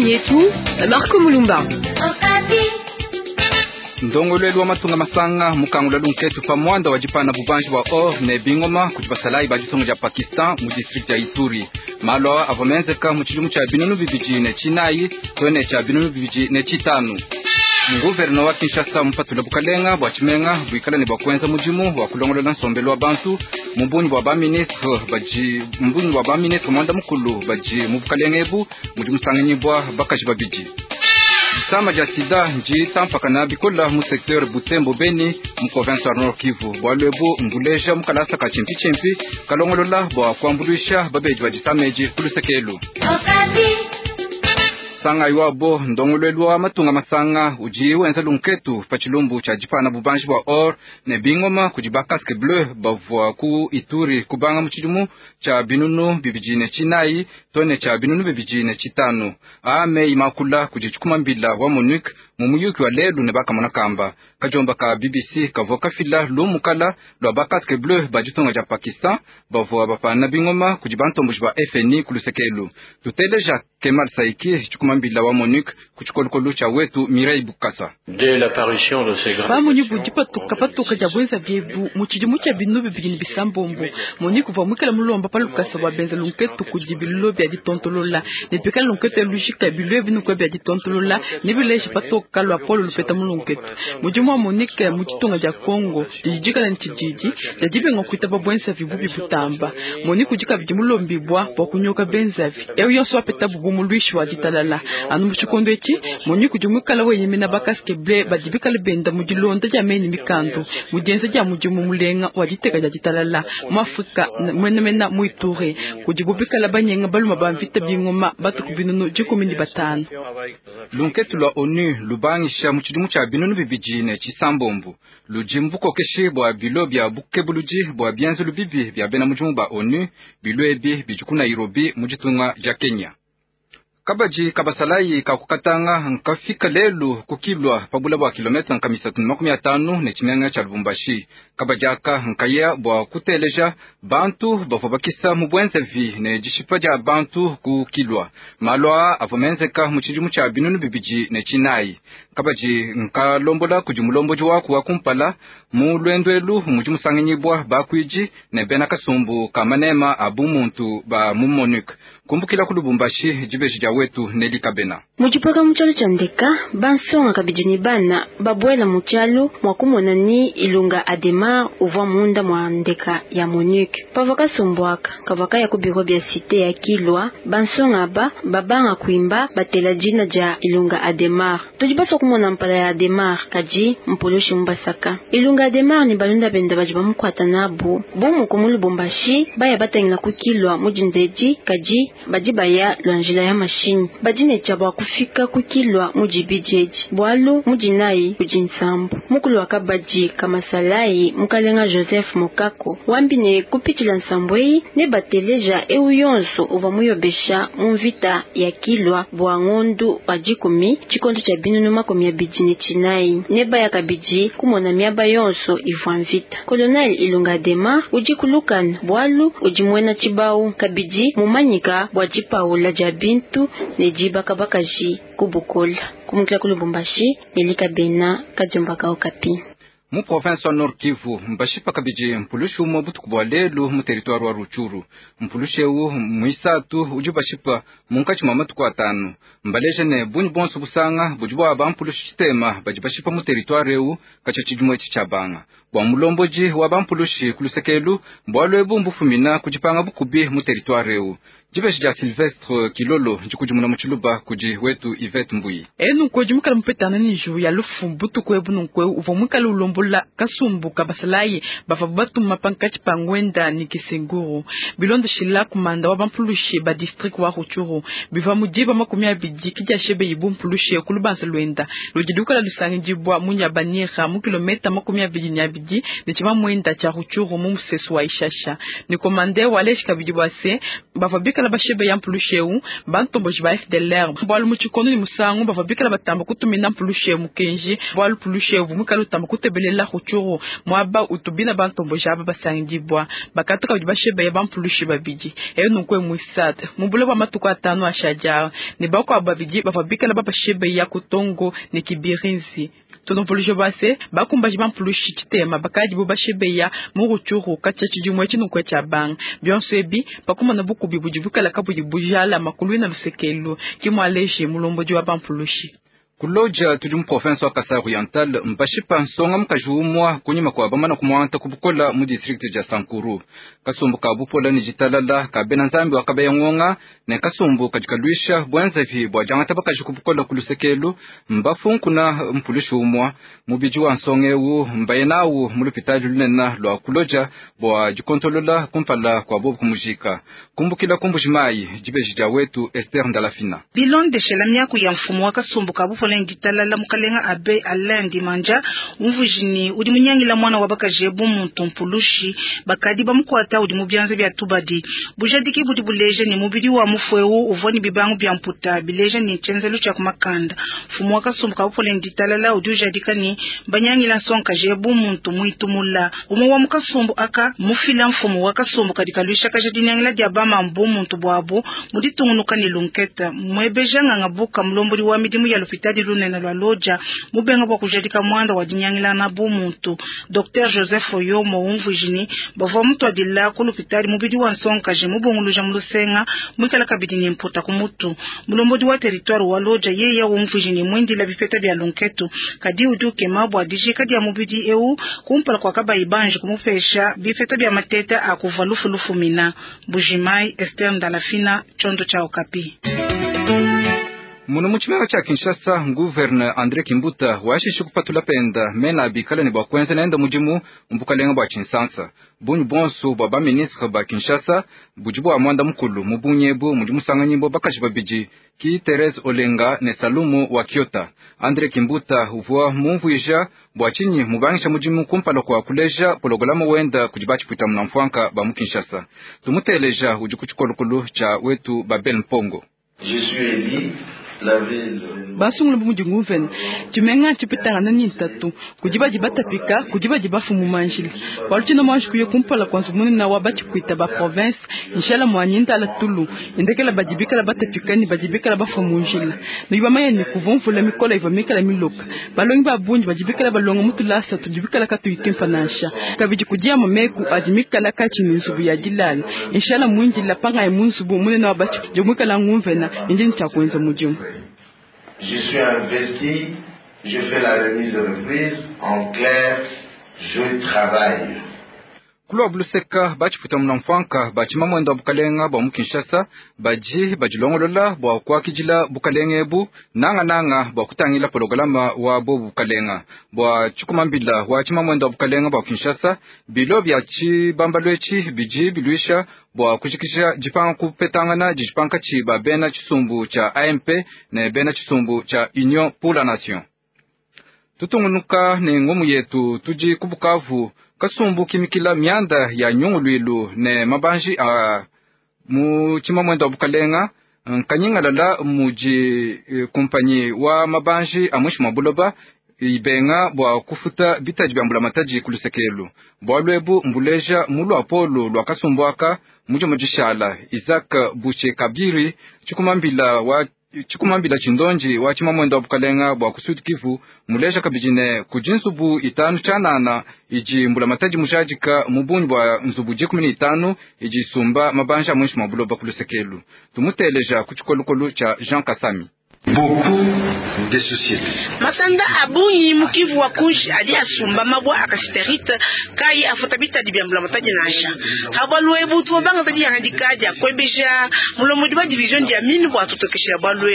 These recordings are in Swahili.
Habari yetu na Marco Mulumba. Ndongolelo wa matunga masanga mukangula lunketu pa mwanda wajipana bubanji wa or ne bingoma kujibasalai bajitongo ja Pakistan mu district ya Ituri. Malo avomenzeka mu chilumu cha binunu bibiji ne chinayi tone cha binunu bibiji ne chitanu. Guvernor wa Kinshasa mpatula bukalenga bwachimenga bwikala ni bwakwenza mujimu wa kulongolela nsombelo wa bantu mbunyi wa ba ministre mwanda mukulu baji mubukalengebu mujimu sanganyibwa bakaji babiji. Sama ja sida nji tampakana bikola mu secteur Butembo Beni mu province ya Nord Kivu bwalwebu mbuleja mukalasa ka chimpi kalongolola bwa kwambulisha babeji bajisameji kulusekelu. Sanga yuabo ndongolelwa matunga masanga uji wenza lunketu pachilumbu cha jipana bubanji wa or ne bingoma kujibakaske bleu bavwa ku Ituri kubanga muchijumu cha binunu bibijine chinayi tone cha binunu bibijine chitanu ame imakula kujichukuma mbila wa Monique mumuyuki wa lelu ne bakamona kamba kajomba ka BBC kavoka fila lumukala lwa bakaske bleu bajitonga ja Pakistan bavwa bapana bingoma kujibantombuji ba FNI kulusekelu tuteleja Kemal Saiki chukuma mbila wa Monique kuchikolukolu cha wetu Mireille Bukasa. Dès l'apparition de ces grands Monique patuka jabwenza biebu muchijimu cha binu bibini bisambombo Monique va mukela mulomba palukasa wa benza lunketu kujibilo bya ditontolola nepekala lunketu elushika bilo binu kwa bya ditontolola nibileshi patoka lwa polo lupeta mulunketu mujimu wa Monique muchitunga ja Kongo dijikala nchijiji jajibe ngokuita babwenza vibu bibutamba Monique kujika bijimulombibwa bakunyoka benzavi eyo yonso apeta bubu mulwishi wa ditalala anu muchikondo eki Monique kujumukala wenyemena bakaske ble badibikala benda mujilonda jameni mikandu mujenza ja mujimu mulenga waditeka ja ditalala mu Afrika mwenemena mu Ituri kujibubikala banyenga baluma bamvita bingoma batukubinunu 15 lunketu lwa ONU lubangisha muchidimu cha binunu bibijine chisambombu lujimbuko keshi bwa bilo bya bukebuluji bwa byanzu lubibi bya bena mujimu ba ONU bilo ebi bijuku Nairobi mujitunga ja Kenya. Kabaji kabasalayi kakukatanga nkafika lelu kukilwa pabula bwa kilometa nkamisatu 50 ne chimenga cha Lubumbashi. Kabajaka nkaya bwa kuteleja bantu bafobakisa mubwenze vi ne jishipaja bantu kukilwa. Malwa avomenzeka muchijimu cha binunu bibiji ne chinayi. Kabaji nkalombola kujimulomboji waku wakumpala mulwendwelu mujimu sanganyibwa bakwiji ne bena kasumbu kamanema abu muntu ba Monique. Kumbukila kulubumbashi jibeji ja wetu Neli Kabena. Mujipaka mchalo chandeka bansonga kabijini bana babwela mchalo mwakumonani ilunga Ademar uvwa munda mwandeka ya Monique pavaka sombwaka kavaka ya kubiro bya site ya Kilwa bansonga babanga kuimba batela jina ja ilunga Ademar tujibasa kumona mpala ya Ademar kaji mpoloshi mbasaka ilunga Ademar ni balunda benda bajiba mkwata nabu bomu kumulu bombashi baya batengina kukilwa mujindeji kaji bajiba ya lwanjila ya mashini bajine chabwa kufika kukilwa mujibijeji bwalu mujinayi kujinsambu mukulu wakabaji kamasalai mukalenga Joseph Mokako wambine kupitila nsambwei ne bateleja euyonso uva muyobesha mumvita ya Kilwa bwa ngondu wajikumi chikondo cha binunu makomi ya bijine chinayi neba ya kabiji kumona miaba yonso ivwa mvita Colonel Ilunga Ademar ujikulukana bwalu ujimwena chibau kabiji mumanyika bwajipaula ja bintu nejiba kabakaji kubukola kumukila kulubumbashi Neli Kabena kajomba ka Okapi. Mu province wa Nord Kivu mbashipa kabiji mpulushu mo butuku bwa lelu mu territoire wa Ruchuru mpulushewu muisatu ujubashipa munkachi mamatu kwa 5 mbaleje ne bunyi bonso busanga bujibwa bampulushi chitema bajibashipa mu territoire eu kacha chijumwe chichabanga bwa mulomboji wa bampulushi kulusekelu mbwalwebu mbufumina kujipanga bukubi mu territoire eu jibeshi ja Sylvestre Kilolo njikujumuna muchuluba kuji wetu Yvette Mbui enu kujumukala mpetana ni ju ya lufu butuku ebu nunkwe uvomukala ulombola kasumbu kabasalayi bafabatu mapankachi pangwenda ni Kisenguru bilondo shila kumanda wa bampulushi ba district wa Ruchuru biva mujiba makumya bidiki ja shebe yibu mpulushi kulubanza lwenda lojidukala lusangi jibwa munya banira mu kilometa makumya bidini babiji ni chima mwenda cha Ruchuru mu museso wa Ishasha ni komande wale shikabidi bwase bavabika la bashebe ya mpulusheu bantombo jiba FDLR bwalu muchikono ni musangu bavabika la batamba kutumina mpulusheu mukenji bwalu pulusheu mukalo tamba kutebelela Ruchuru mwaba utubina bantombo jaba basangibwa bakatuka bashebe ya bampulushi babiji eyo nuko muisat mubule ba matuko atano ashaja ni bako ababiji bavabika la bashebe ya kutongo ni kibirinzi tonompulujo base bakumbaji bampulushi chitema bakaji bo bashebe ya muruchuru kachachi jumwe chinu kwa chabang bionsebi bakuma na buku bibujibuka la kabu jibujala makulu na lusekelu kimwaleje mulombo jwa bampulushi kuloja tuli mu province wa Kasai Oriental mbashipa nsonga mukajumwa kunyima kwa bamana kumwanta kubukola mu district ja Sankuru kasumbu ka bupola ni jitalala ka benanzambi wakabaya ngonga ne kasumbu kajikalwisha bwenzevi bwa jangata bakaji kubukola kulusekelu mbafu kuna mpulishu umwa mubiji wa nsongewu mbayenawu mulupitaji lunena lwa kuloja bwa jikontolola kumpala kwa bobu kumujika kumbukila kumbujimayi jibejija wetu Esther Ndalafina bilon de shelamia ku ya mfumo wa kasumbu ka bupola nditala mukalenga abe Alain Manja umvujini udi munyangila mwana wa bakajebu muntompulushi bakadi bamukwata udi mubyanze bya tubadi bujadiki budi buleje ni mubiri wa mufwewu uvoni bibangu bya mputa bileje ni chenzelu cha kumakanda fumu wakasumbuka bupole nditala udi ujadika ni banyangila sonka jebu muntu muitumula umu wa mukasumbu aka mufila mfumu wakasumbuka dikalwisha kajadinyangila diabama mbu muntu bwabu muditungunuka ni lunketa mwebeja ngabuka mlombori wa midimu ya lupitadi lunena lwa loja mubenga bwa kujadika mwanda wa dinyangila na bu muntu Dr. Joseph Oyomo umvujini bava mtu adila kulupitadi mubidi wa nsonka je mubonguluja mulusenga mwikala kabidi ni mpota kumutu mulombodi wa territoire wa loja yeye ya umvujini mwindi la bifeta bya lunketu kadi uduke mabwa adije kadi ya mubidi eu kumpala kwa kaba ibanje kumufesha bifeta bya mateta akuvalufu lufu mina Bujimai Esther Ndalafina chondo cha Okapi. Muno muchimera cha Kinshasa Gouverneur André Kimbuta washishi kupatula penda mena bikala ni bakwenza naenda mujimu mbukalenga bwa Kinsansa bunyu bonso bwa ministre ba Kinshasa bujibu amanda mukulu mubunyebu mujimu sanganyimbo bakashi babiji ki Therese Olenga ne Salumu wa Kiota André Kimbuta uvua mumvuisha bwa chinyi mubangisha mujimu kumpala kwa kuleja pologolama wenda kujibachi kuita mnamfuanka ba mukinshasa tumuteleja ujikuchukolukulu cha wetu Babel Mpongo. Je suis élu basungula bumujunguven chimenga chipitanga nani ntatu kujiba jibatapika kujiba jibafu mumanjili walchino manju kuyo kumpala kwanzumuni na wabachi kuita ba province inshala mwanyinda la tulu indekela bajibika la batapika ni bajibika la bafu munjili niba maye ni kuvumvula mikola ivamika la miloka balongi babunji bajibika la balonga mutulasa tujibika la katu ikimfanasha kabiji kujia momeku ajimika la kachi nzubu ya jilala inshala mwinji la panga ya munzubu mune na wabachi jomwika la ngumvena injini chakwenza mujumu. Je suis investi, je fais la remise de reprise, en clair, je travaille. Kulwa buluseka bachi puta mnamfanka bachi mamwenda bukalenga ba mukinshasa baji bajilongolola bwa kwa kijila bukalenga ebu nanga bwa kutangila pologolama wa bo bukalenga bwa chukumambila wa chimamwenda bukalenga ba kinshasa bilo bya chi bambalwechi biji bilwisha bwa kushikisha jipanga kupetangana jipanga chi ba bena chisumbu cha AMP na bena chisumbu cha Union pour la Nation. Tutungunuka ni ngomu yetu tuji kubukavu kasumbu kimikila mianda ya nyungulwilu ne mabanji mu chimamwenda bukalenga kanyinga lala muji kumpanyi wa mabanji amwishi mabuloba ibenga bwa kufuta bitaji bya mbulamataji kulusekelu bwa lwebu mbuleja mulu apolo lwa kasumbuaka mujo mujishala Isaac Buche Kabiri chikumambila chindonji wa chimamwenda bukalenga bwa kusudi Kivu muleja kabijine kujinsubu itanu chanana iji mbulamataji mujajika mubunyi bwa nzubu 15 iji sumba mabanja mwishi mabuloba kulusekelu tumuteleja kuchikolukolu cha Jean Kasami. Beaucoup de sociétés. Matanda abunyi mukivu wa kushi adi asumba mabwa akasiterita kai afutabita di biambula mataji nasha habalwebu tu banga tadi yangadikaja kwebesha mulomudi ba division dia mini bwa tutokesha balwebu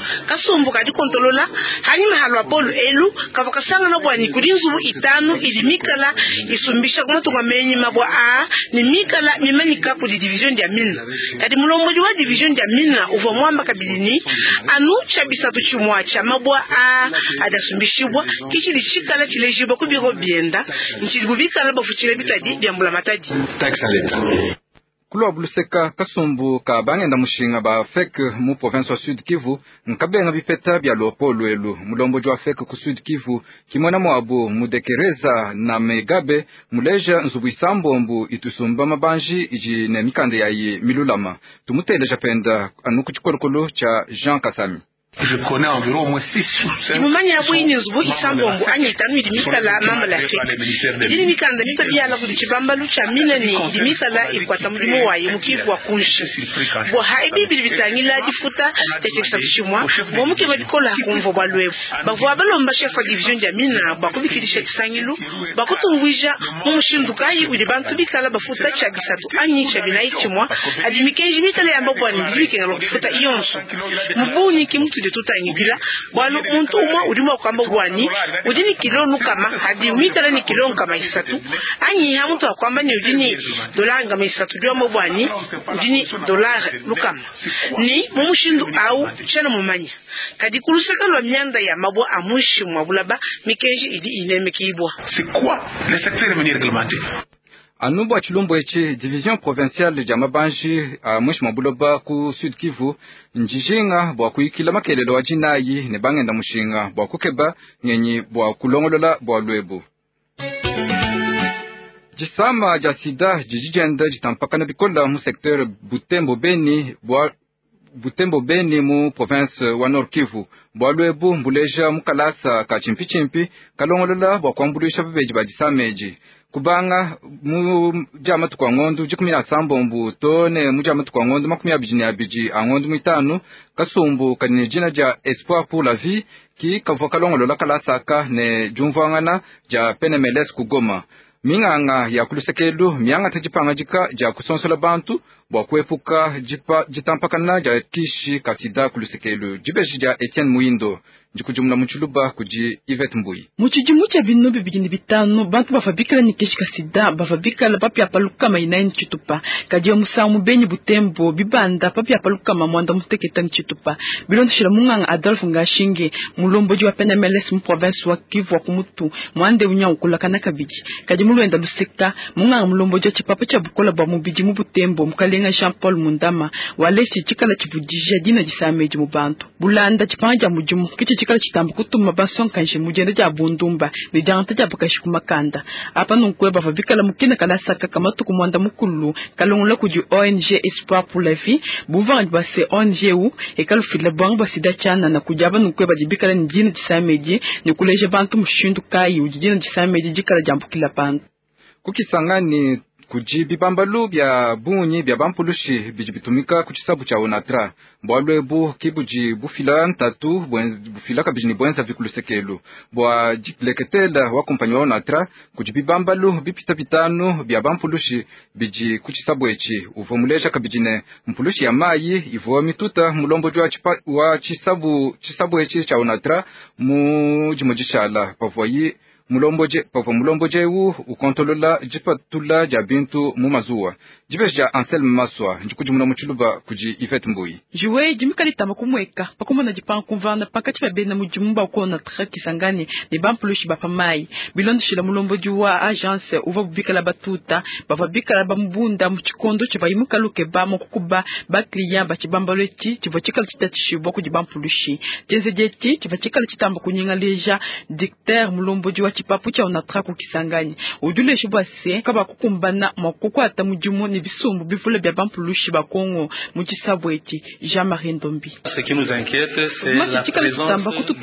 kasombo kadi kontolola hani mahalo apolo elu kavakasanga na bwani kulinzubu itanu ilimikala isumbisha kumatunga menyi mabwa a ni mikala mimani kapu di division dia mina kadi mulombo wa division dia mina uva mwamba kabilini anu chabisa tuchumwa cha mabwa a adasumbishibwa kichi lishikala chilejiba kubiro bienda nchilibubikala bafuchile bitadi byambula matadi taxa leta Kulo buluseka kasumbu ka bangenda mushinga ba FEC mu province wa Sud Kivu nkabenga bipeta bya Lopolo elu mulombo jwa FEC ku Sud Kivu kimona mwabu mudekereza na megabe muleja nzubwisambombu itusumba mabanji iji ne mikande yayi milulama tumutende japenda anuku chikolokolo cha Jean Kasami. Je connais environ au moins 6 sources. Imumanya bwini nzubu isambombo anyitanu idimikala mama la feka. Idini mikanda mitabia la kudichibamba lucha minani idimikala ikwata mlimo waye mukivu wa kunshi. Bo haibi bilibitangila difuta tekekisa bishimwa bo mukivu bikola hakumvo balwevu. Bavu abalomba chef wa division ya mina bakubikilisha kisangilu bakutungwija mumushindukayi udibantu bikala bafuta chabisatu anyi chabinayi chimwa adimikenji mikala ya mbabwa ni bibikenga lokifuta iyonso. Mbuni kimutu de tuta ngibila bwalo muntu umwa udimwa kwamba gwani udini kilo nukama hadi mitala ni kilo nkama isatu anyi ha muntu akwamba ni udini dola ngama isatu dio mbwani udini dola lukama ni mumushindu au chana mumanya kadi kuluseka lwa myanda ya mabwa amushi mwabulaba mikenji idi inemekibwa. C'est quoi le secteur minier réglementé? Anubu achilumbo echi division provinciale ja mabanji mwishi mabuloba ku Sud Kivu njijinga bwa kuikila makelelo wa jinayi ne bangenda mushinga bwa kukeba nyenyi bwa kulongolola bwa lwebu. Jisama ja sida jijijenda jitampakana bikola mu secteur Butembo Beni mu province wa Nord Kivu bwa lwebu mbuleja mukalasa ka chimpi kalongolola bwa kwambulisha bebeji bajisameji kubanga mu jama tukwa ngondu jikumina sambombu tone mu jama tukwa ngondu makumi abiji angondu mitanu kasumbu kanine jina ja Espoir pour la vie ki kavokalongolola kalasaka ne jumvangana ja PNMLS kugoma minganga ya kulusekelu mianga tajipanga jika ja kusonsola bantu bwa kuepuka jitampakana ja kishi kasida kulusekelu jibeji ja Etienne Muindo njikujumla muchuluba kuji Yvette Mbui muchijimu cha binu bibigini bitanu bantu bafabikala nikeshi kasida bafabikala papya palukama inaini chitupa kajia musamu benyi Butembo bibanda papya palukama mwanda muteketa nchitupa bilondo shira munganga Adolphe Ngashinge mulomboji wa PNMLS mu province wa Kivu wa kumutu mwande unya ukulakana kabiji kajia muluenda luseka munganga mulomboji wa chipapa cha bukola ba mubiji mu Butembo mukalenga Jean Paul Mundama waleshi chikala chibujija dina jisameji mubantu bulanda chipanja mujumu kichi chikala chitambu kutuma bason kanje mujenda ja bundumba ni janta ja bukashi kumakanda apa nunkweba vabikala mukina kala saka kamatu kumwanda mukulu kalongula kuji ONG Espoir pour la vie buvanga base ONG u ekalu fila bang basida chana na kujaba nunkweba jibikala njina jisameji ni kuleje bantu mushindu kai ujina jisameji jikala jambu kila pantu kukisangani kujibi bambalu bya bunyi bya bampulushi bijibitumika kuchisabu cha onatra bwalwebu kibuji bufila ntatu bufila kabijini bwenza vikulusekelu bwa jikleketela wa kompanyi wa onatra kujibi bambalu bipita bitanu bya bampulushi biji kuchisabu echi uvomulesha kabijine mpulushi ya mayi ivo mituta mulombo wa chisabu echi cha onatra mujimojishala pavoyi mulomboje wu ukontolola jipatula ja bintu mu mazuwa jibeja Anselme Maswa njikujumuna muchuluba kuji Yvette Mbui juwe jimikali tamakumweka pakumona jipanga kumvana pakati ba bena mujumba ukona traki sangani ni bampulushi bapamai bilondo shila mulomboji wa agence uva bubikala batuta bavabikala bambunda muchikondo chibayimuka luke ba mokukuba ba client ba chibambalochi chivochikala chitatishibwa kujibampulushi jenze jeti chivochikala chitamba kunyinga leja dictaire mulomboji wa chipapu cha onatra kukisangani udule shubase kaba kukumbana makukwata mujumu ni bisumbu bifule bya bampulushi ba Kongo muchisabweti Jean-Marie Ndombi. Ce qui nous inquiète c'est la présence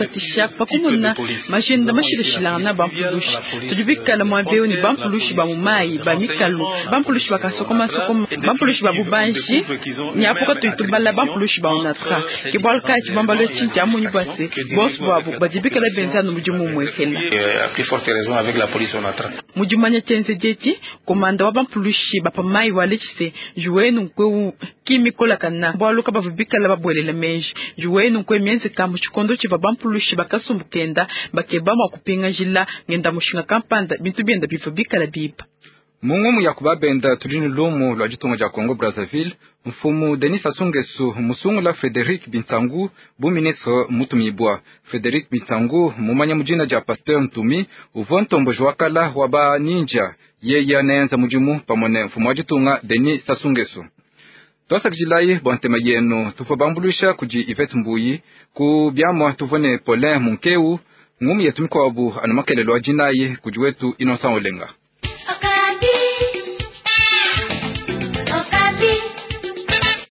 pakumona majenda mashilishilana bampulushi tujubikala mwabeo ni bampulushi ba mumai ba mikalu bampulushi ba kasokoma bampulushi ba bubanshi ni apoka tuitubala bampulushi ba onatra kibalka chibambalo chinja munyu base boss babu bajibikala benzano mujumu mwekela plus forte raison avec la police on attrape. Mujumanya chenze jechi komanda wa bampulushi bapamai walechise juwenu kwe kimikola kana bwaluka bavubika la babwelele meji juwenu kwe mienze kamu chikondo chiva bampulushi bakasumbukenda bakebama kupinga jila ngenda mushinga kampanda bintu bienda bivubika la bipa. Mungumu ya kubabenda tulini lumu lwa jitunga ja Congo Brazzaville, mfumu Denis Sassou Nguesso musungu la Frédéric Bintangu bu ministre mutumibwa. Frédéric Bintangu mumanya mujina ja Pasteur Ntumi uvontombo jwakala waba ninja yeya nenza mujimu pamone mfumu wa jitunga Denis Sassou Nguesso. Tosa kjilayi bwantema yenu tufabambulusha kuji Yvette Mbuyi ku byamwa tuvone Paulin Munkeu ngumu yetumiko wabu anumakelelo wa jinayi kujiwetu Innocent Olenga.